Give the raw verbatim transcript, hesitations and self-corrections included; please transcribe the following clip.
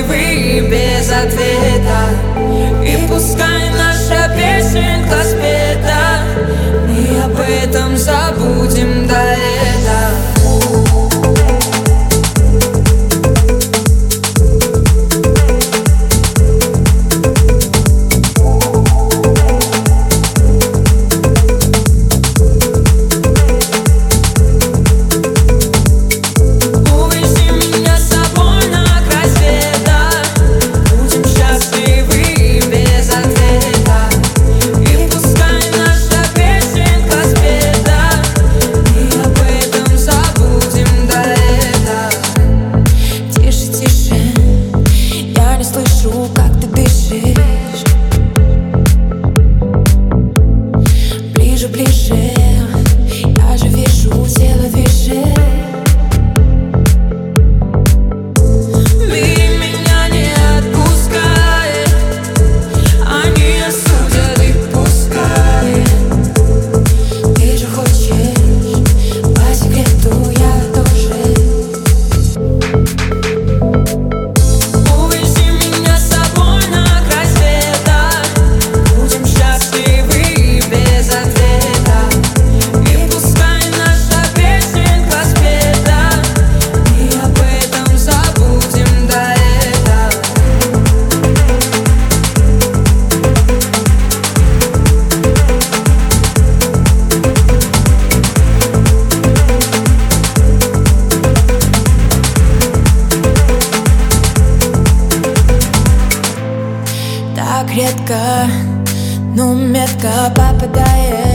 счастливы без ответа. И пускай наша песенка спета, мы об этом забудем до лета. Как ты дышишь, ближе, ближе, я же вижу, тело движет. Мир меня не отпускает, они осудят и пускай. Ты же хочешь, по секрету я тоже. Так редко, но метко попадает.